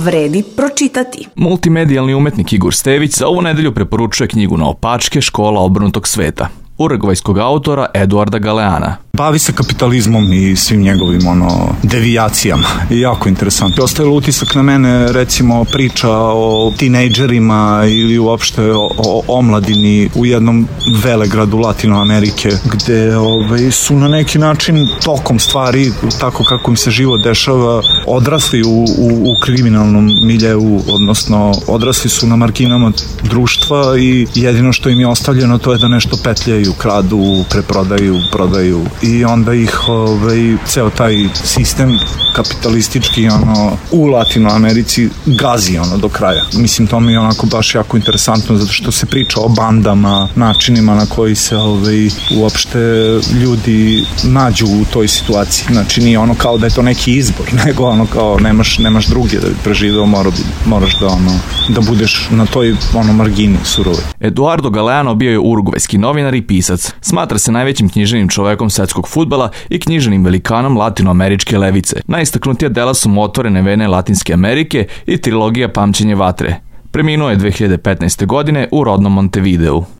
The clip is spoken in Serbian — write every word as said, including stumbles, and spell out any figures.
vredi pročitati. Multimedijalni umetnik Igor Stević za ovu nedelju preporučuje knjigu Naopačke, škola obrnutog sveta, urugvajskog autora Eduarda Galeana. Bavi se kapitalizmom i svim njegovim ono devijacijama. I jako interesantno. Ostavilo utisak na mene recimo priča o tinejdžerima ili uopšte o, o omladini u jednom velegradu Latinoamerike gde ovaj, su na neki način tokom stvari, tako kako im se život dešava, odrasli u, u, u kriminalnom miljeu, odnosno odrasli su na marginama društva i jedino što im je ostavljeno to je da nešto petljaju, kradu, preprodaju, prodaju i onda ih ovaj, ceo taj sistem kapitalistički ono, u Latinoamerici gazi ono, do kraja. Mislim, to mi je onako baš jako interesantno zato što se priča o bandama, načinima na koji se ovaj, uopšte ljudi nađu u toj situaciji. Znači nije ono kao da je to neki izbor, nego ono kao nemaš, nemaš druge da bi preživeo, mora, moraš da, ono, da budeš na toj ono, margini surove. Eduardo Galeano bio je urugvajski novinar i pisac. Smatra se najvećim književnim čovekom svetskog fudbala i književnim velikanom latinoameričke levice. Najistaknutija dela su Otvorene vene Latinske Amerike i trilogija Pamćenje vatre. Preminuo je dve hiljade petnaeste. godine u rodnom Montevideu.